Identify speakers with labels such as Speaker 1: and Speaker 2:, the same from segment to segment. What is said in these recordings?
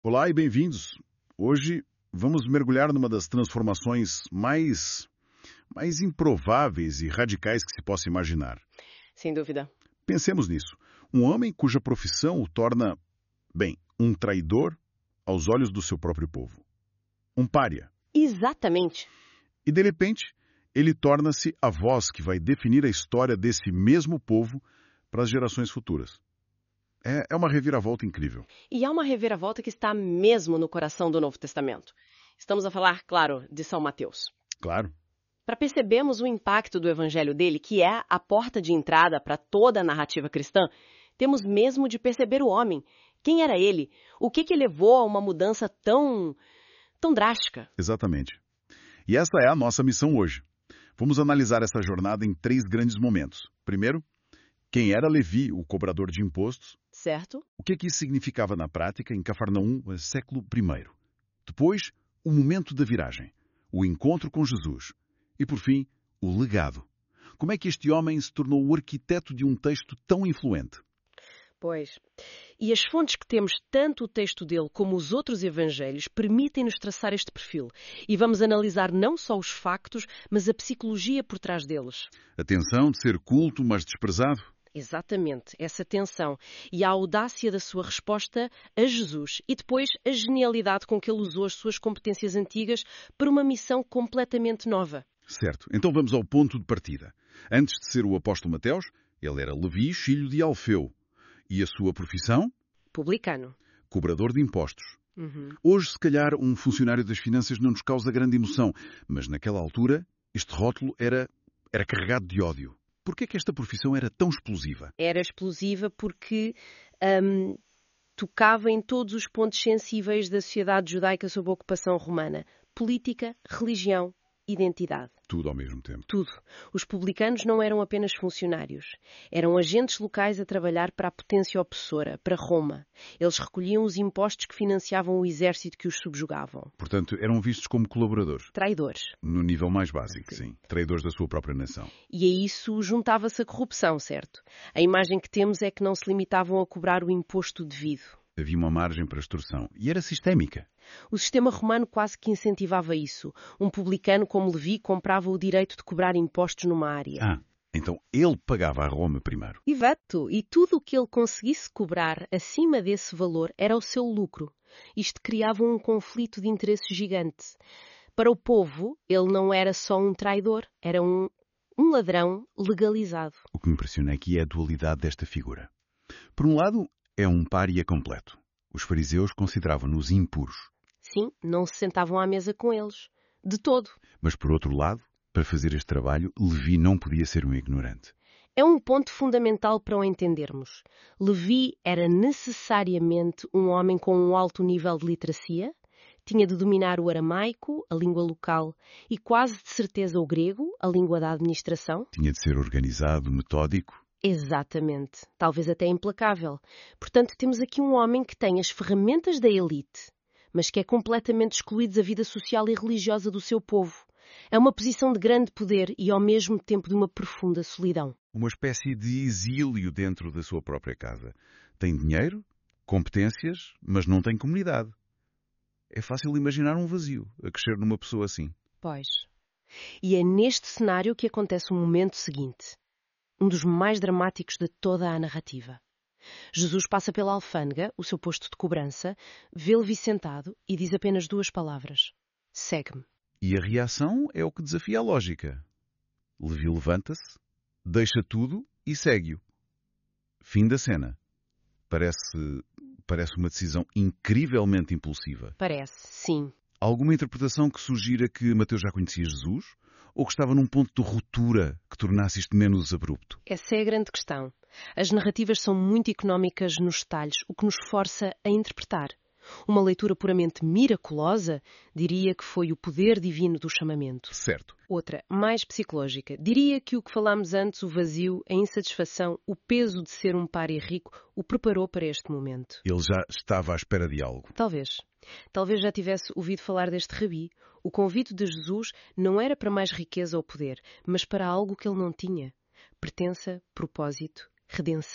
Speaker 1: Olá e bem-vindos. Hoje vamos mergulhar numa das transformações mais improváveis e radicais que se possa imaginar.
Speaker 2: Sem dúvida.
Speaker 1: Pensemos nisso. Um homem cuja profissão o torna, um traidor aos olhos do seu próprio povo. Um pária.
Speaker 2: Exatamente.
Speaker 1: E, de repente, ele torna-se a voz que vai definir a história desse mesmo povo para as gerações futuras. É uma reviravolta incrível.
Speaker 2: E há uma reviravolta que está mesmo no coração do Novo Testamento. Estamos a falar, claro, de São Mateus.
Speaker 1: Claro.
Speaker 2: Para percebermos o impacto do evangelho dele, que é a porta de entrada para toda a narrativa cristã, temos mesmo de perceber o homem. Quem era ele? O que levou a uma mudança tão drástica?
Speaker 1: Exatamente. E essa é a nossa missão hoje. Vamos analisar essa jornada em 3 grandes momentos. Primeiro, quem era Levi, o cobrador de impostos?
Speaker 2: Certo?
Speaker 1: O que isso significava na prática em Cafarnaum, século I? Depois, o momento da viragem, o encontro com Jesus. E, por fim, o legado. Como é que este homem se tornou o arquiteto de um texto tão influente?
Speaker 2: Pois. E as fontes que temos, tanto o texto dele como os outros evangelhos, permitem-nos traçar este perfil. E vamos analisar não só os factos, mas a psicologia por trás deles.
Speaker 1: A tensão de ser culto, mas desprezado?
Speaker 2: Exatamente, essa tensão e a audácia da sua resposta a Jesus e depois a genialidade com que ele usou as suas competências antigas para uma missão completamente nova.
Speaker 1: Certo, então vamos ao ponto de partida. Antes de ser o apóstolo Mateus, ele era Levi, filho de Alfeu. E a sua profissão?
Speaker 2: Publicano.
Speaker 1: Cobrador de impostos. Hoje, se calhar, um funcionário das finanças não nos causa grande emoção, mas naquela altura, este rótulo era carregado de ódio. Por que é que esta profissão era tão explosiva?
Speaker 2: Era explosiva porque tocava em todos os pontos sensíveis da sociedade judaica sob a ocupação romana. Política, religião, identidade.
Speaker 1: Tudo ao mesmo tempo.
Speaker 2: Tudo. Os publicanos não eram apenas funcionários. Eram agentes locais a trabalhar para a potência opressora, para Roma. Eles recolhiam os impostos que financiavam o exército que os subjugavam.
Speaker 1: Portanto, eram vistos como colaboradores.
Speaker 2: Traidores.
Speaker 1: No nível mais básico, sim. Traidores da sua própria nação.
Speaker 2: E a isso juntava-se a corrupção, certo? A imagem que temos é que não se limitavam a cobrar o imposto devido.
Speaker 1: Havia uma margem para extorsão. E era sistémica.
Speaker 2: O sistema romano quase que incentivava isso. Um publicano como Levi comprava o direito de cobrar impostos numa área.
Speaker 1: Então ele pagava a Roma primeiro.
Speaker 2: Exato. E tudo o que ele conseguisse cobrar acima desse valor era o seu lucro. Isto criava um conflito de interesse gigante. Para o povo, ele não era só um traidor, era um ladrão legalizado.
Speaker 1: O que me impressiona aqui é a dualidade desta figura. Por um lado, é um pária completo. Os fariseus consideravam-nos impuros.
Speaker 2: Sim, não se sentavam à mesa com eles. De todo.
Speaker 1: Mas, por outro lado, para fazer este trabalho, Levi não podia ser um ignorante.
Speaker 2: É um ponto fundamental para o entendermos. Levi era necessariamente um homem com um alto nível de literacia, tinha de dominar o aramaico, a língua local, e quase de certeza o grego, a língua da administração.
Speaker 1: Tinha de ser organizado, metódico.
Speaker 2: Exatamente. Talvez até implacável. Portanto, temos aqui um homem que tem as ferramentas da elite, mas que é completamente excluído da vida social e religiosa do seu povo. É uma posição de grande poder e, ao mesmo tempo, de uma profunda solidão.
Speaker 1: Uma espécie de exílio dentro da sua própria casa. Tem dinheiro, competências, mas não tem comunidade. É fácil imaginar um vazio a crescer numa pessoa assim.
Speaker 2: Pois. E é neste cenário que acontece o momento seguinte. Um dos mais dramáticos de toda a narrativa. Jesus passa pela alfândega, o seu posto de cobrança, vê Levi sentado e diz apenas 2 palavras. Segue-me.
Speaker 1: E a reação é o que desafia a lógica. Levi levanta-se, deixa tudo e segue-o. Fim da cena. Parece uma decisão incrivelmente impulsiva.
Speaker 2: Parece, sim.
Speaker 1: Alguma interpretação que sugira que Mateus já conhecia Jesus? Ou que estava num ponto de ruptura que tornasse isto menos abrupto?
Speaker 2: Essa é a grande questão. As narrativas são muito económicas nos detalhes, o que nos força a interpretar. Uma leitura puramente miraculosa diria que foi o poder divino do chamamento.
Speaker 1: Certo.
Speaker 2: Outra, mais psicológica, diria que o que falámos antes, o vazio, a insatisfação, o peso de ser um pária rico, o preparou para este momento.
Speaker 1: Ele já estava à espera de algo.
Speaker 2: Talvez. Talvez já tivesse ouvido falar deste rabi. O convite de Jesus não era para mais riqueza ou poder, mas para algo que ele não tinha. Pertença, propósito, redenção.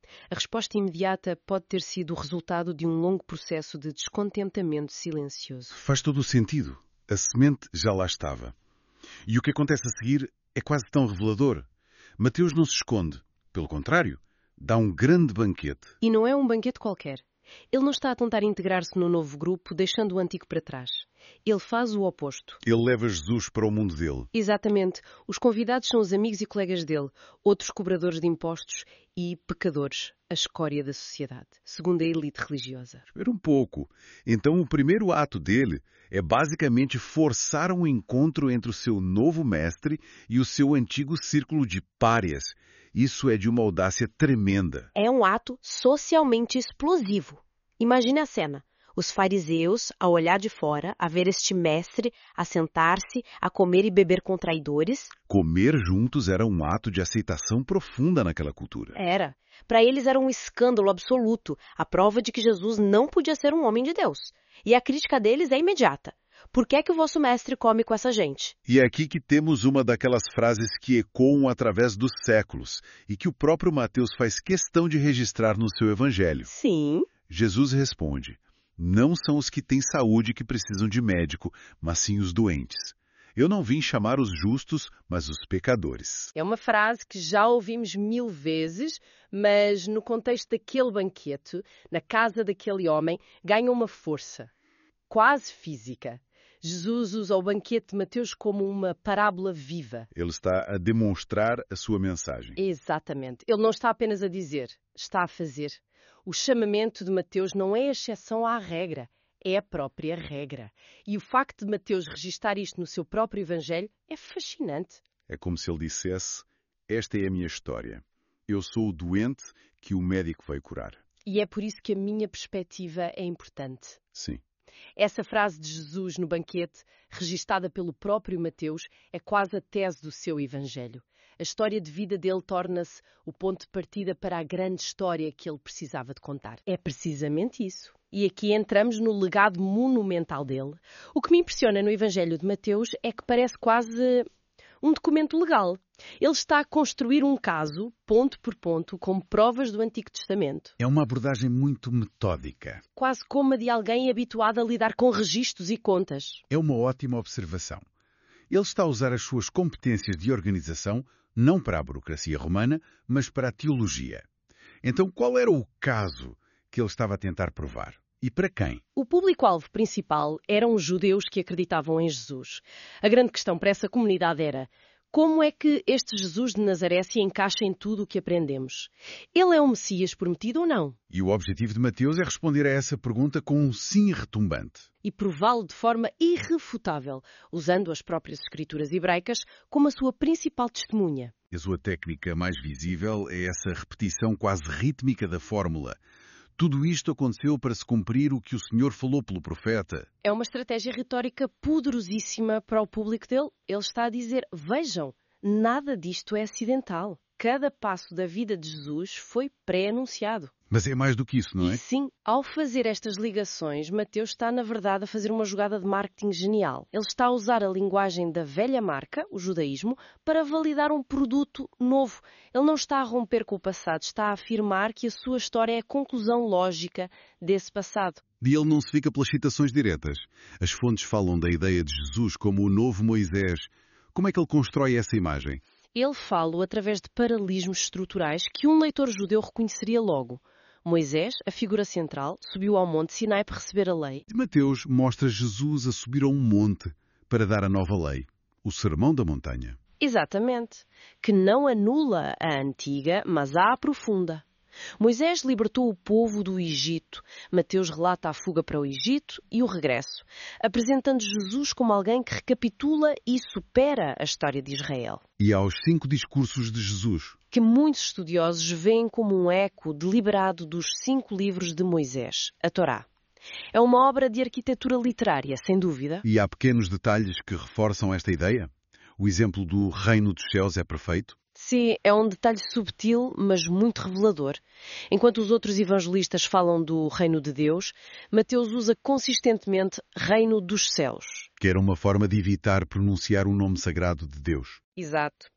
Speaker 2: A resposta imediata pode ter sido o resultado de um longo processo de descontentamento silencioso.
Speaker 1: Faz todo o sentido. A semente já lá estava. E o que acontece a seguir é quase tão revelador. Mateus não se esconde. Pelo contrário, dá um grande banquete.
Speaker 2: E não é um banquete qualquer. Ele não está a tentar integrar-se no novo grupo, deixando o antigo para trás. Ele faz o oposto.
Speaker 1: Ele leva Jesus para o mundo dele.
Speaker 2: Exatamente. Os convidados são os amigos e colegas dele, outros cobradores de impostos e pecadores, a escória da sociedade, segundo a elite religiosa.
Speaker 1: Espera um pouco. Então o primeiro ato dele é basicamente forçar um encontro entre o seu novo mestre e o seu antigo círculo de párias. Isso é de uma audácia tremenda.
Speaker 3: É um ato socialmente explosivo. Imagine a cena. Os fariseus, ao olhar de fora, a ver este mestre, a sentar-se, a comer e beber com traidores.
Speaker 1: Comer juntos era um ato de aceitação profunda naquela cultura.
Speaker 3: Era. Para eles era um escândalo absoluto, a prova de que Jesus não podia ser um homem de Deus. E a crítica deles é imediata. Por que é que o vosso mestre come com essa gente?
Speaker 1: E é aqui que temos uma daquelas frases que ecoam através dos séculos e que o próprio Mateus faz questão de registrar no seu evangelho.
Speaker 3: Sim.
Speaker 1: Jesus responde: não são os que têm saúde que precisam de médico, mas sim os doentes. Eu não vim chamar os justos, mas os pecadores.
Speaker 2: É uma frase que já ouvimos 1000 vezes, mas no contexto daquele banquete, na casa daquele homem, ganha uma força, quase física. Jesus usa o banquete de Mateus como uma parábola viva.
Speaker 1: Ele está a demonstrar a sua mensagem.
Speaker 2: Exatamente. Ele não está apenas a dizer, está a fazer. O chamamento de Mateus não é a exceção à regra, é a própria regra. E o facto de Mateus registar isto no seu próprio Evangelho é fascinante.
Speaker 1: É como se ele dissesse: esta é a minha história. Eu sou o doente que o médico veio curar.
Speaker 2: E é por isso que a minha perspectiva é importante.
Speaker 1: Sim.
Speaker 2: Essa frase de Jesus no banquete, registada pelo próprio Mateus, é quase a tese do seu Evangelho. A história de vida dele torna-se o ponto de partida para a grande história que ele precisava de contar. É precisamente isso. E aqui entramos no legado monumental dele. O que me impressiona no Evangelho de Mateus é que parece quase um documento legal. Ele está a construir um caso, ponto por ponto, com provas do Antigo Testamento.
Speaker 1: É uma abordagem muito metódica.
Speaker 2: Quase como a de alguém habituado a lidar com registros e contas.
Speaker 1: É uma ótima observação. Ele está a usar as suas competências de organização não para a burocracia romana, mas para a teologia. Então, qual era o caso que ele estava a tentar provar? E para quem?
Speaker 2: O público-alvo principal eram os judeus que acreditavam em Jesus. A grande questão para essa comunidade era: como é que este Jesus de Nazaré se encaixa em tudo o que aprendemos? Ele é o Messias prometido ou não?
Speaker 1: E o objetivo de Mateus é responder a essa pergunta com um sim retumbante.
Speaker 2: E prová-lo de forma irrefutável, usando as próprias escrituras hebraicas como a sua principal testemunha.
Speaker 1: A sua técnica mais visível é essa repetição quase rítmica da fórmula. Tudo isto aconteceu para se cumprir o que o Senhor falou pelo profeta.
Speaker 2: É uma estratégia retórica poderosíssima para o público dele. Ele está a dizer: vejam, nada disto é acidental. Cada passo da vida de Jesus foi pré-anunciado.
Speaker 1: Mas é mais do que isso, não é?
Speaker 2: E sim, ao fazer estas ligações, Mateus está, na verdade, a fazer uma jogada de marketing genial. Ele está a usar a linguagem da velha marca, o judaísmo, para validar um produto novo. Ele não está a romper com o passado, está a afirmar que a sua história é a conclusão lógica desse passado.
Speaker 1: E ele não se fica pelas citações diretas. As fontes falam da ideia de Jesus como o novo Moisés. Como é que ele constrói essa imagem?
Speaker 2: Ele fala através de paralelismos estruturais que um leitor judeu reconheceria logo. Moisés, a figura central, subiu ao monte Sinai para receber a lei.
Speaker 1: Mateus mostra Jesus a subir a um monte para dar a nova lei, o Sermão da Montanha.
Speaker 2: Exatamente. Que não anula a antiga, mas a aprofunda. Moisés libertou o povo do Egito. Mateus relata a fuga para o Egito e o regresso, apresentando Jesus como alguém que recapitula e supera a história de Israel.
Speaker 1: E aos 5 discursos de Jesus,
Speaker 2: que muitos estudiosos veem como um eco deliberado dos 5 livros de Moisés, a Torá. É uma obra de arquitetura literária, sem dúvida.
Speaker 1: E há pequenos detalhes que reforçam esta ideia? O exemplo do reino dos céus é perfeito?
Speaker 2: Sim, é um detalhe subtil, mas muito revelador. Enquanto os outros evangelistas falam do reino de Deus, Mateus usa consistentemente reino dos céus.
Speaker 1: Que era uma forma de evitar pronunciar o nome sagrado de Deus.
Speaker 2: Exato.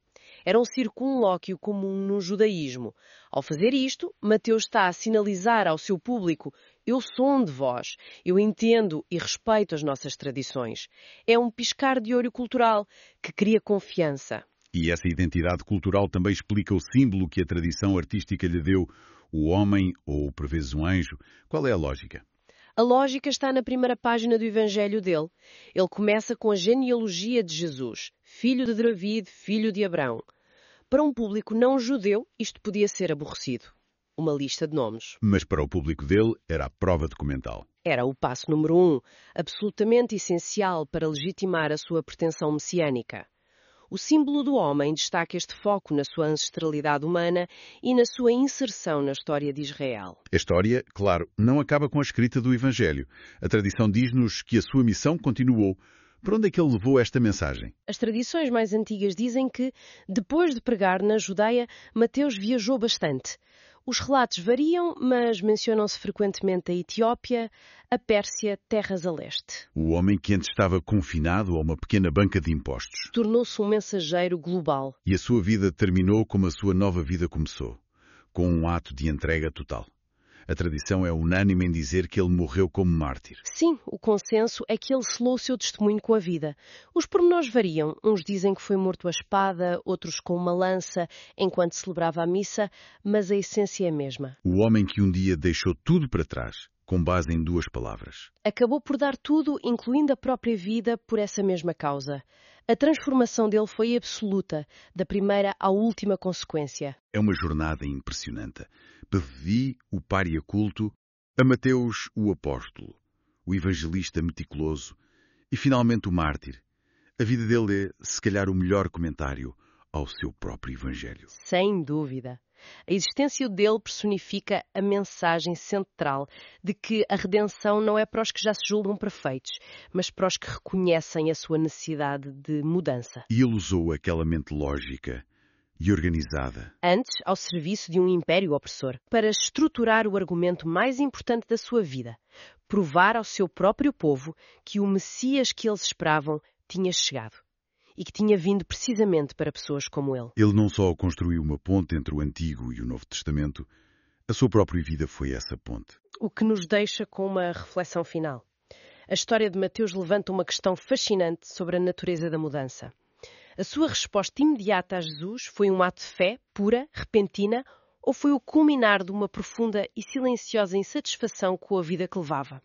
Speaker 2: Era um circunlóquio comum no judaísmo. Ao fazer isto, Mateus está a sinalizar ao seu público: eu sou um de vós, eu entendo e respeito as nossas tradições. É um piscar de olho cultural que cria confiança.
Speaker 1: E essa identidade cultural também explica o símbolo que a tradição artística lhe deu, o homem ou, por vezes, um anjo. Qual é a lógica?
Speaker 2: A lógica está na primeira página do Evangelho dele. Ele começa com a genealogia de Jesus, filho de David, filho de Abraão. Para um público não judeu, isto podia ser aborrecido. Uma lista de nomes.
Speaker 1: Mas para o público dele era a prova documental.
Speaker 2: Era o passo número 1, absolutamente essencial para legitimar a sua pretensão messiânica. O símbolo do homem destaca este foco na sua ancestralidade humana e na sua inserção na história de Israel.
Speaker 1: A história, claro, não acaba com a escrita do Evangelho. A tradição diz-nos que a sua missão continuou. Por onde é que ele levou esta mensagem?
Speaker 2: As tradições mais antigas dizem que, depois de pregar na Judeia, Mateus viajou bastante. Os relatos variam, mas mencionam-se frequentemente a Etiópia, a Pérsia, terras a leste.
Speaker 1: O homem que antes estava confinado a uma pequena banca de impostos.
Speaker 2: Tornou-se um mensageiro global.
Speaker 1: E a sua vida terminou como a sua nova vida começou, com um ato de entrega total. A tradição é unânime em dizer que ele morreu como mártir.
Speaker 2: Sim, o consenso é que ele selou o seu testemunho com a vida. Os pormenores variam. Uns dizem que foi morto à espada, outros com uma lança, enquanto celebrava a missa, mas a essência é a mesma.
Speaker 1: O homem que um dia deixou tudo para trás, com base em 2 palavras.
Speaker 2: Acabou por dar tudo, incluindo a própria vida, por essa mesma causa. A transformação dele foi absoluta, da primeira à última consequência.
Speaker 1: É uma jornada impressionante. De Levi, o pária culto, a Mateus, o apóstolo, o evangelista meticuloso e, finalmente, o mártir. A vida dele é, se calhar, o melhor comentário ao seu próprio evangelho.
Speaker 2: Sem dúvida. A existência dele personifica a mensagem central de que a redenção não é para os que já se julgam perfeitos, mas para os que reconhecem a sua necessidade de mudança.
Speaker 1: E ele usou aquela mente lógica e organizada.
Speaker 2: Antes, ao serviço de um império opressor, para estruturar o argumento mais importante da sua vida, provar ao seu próprio povo que o Messias que eles esperavam tinha chegado e que tinha vindo precisamente para pessoas como ele.
Speaker 1: Ele não só construiu uma ponte entre o Antigo e o Novo Testamento, a sua própria vida foi essa ponte.
Speaker 2: O que nos deixa com uma reflexão final. A história de Mateus levanta uma questão fascinante sobre a natureza da mudança. A sua resposta imediata a Jesus foi um ato de fé, pura, repentina, ou foi o culminar de uma profunda e silenciosa insatisfação com a vida que levava?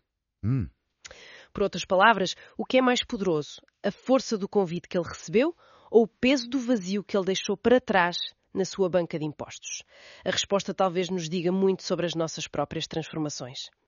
Speaker 2: Por outras palavras, o que é mais poderoso? A força do convite que ele recebeu ou o peso do vazio que ele deixou para trás na sua banca de impostos? A resposta talvez nos diga muito sobre as nossas próprias transformações.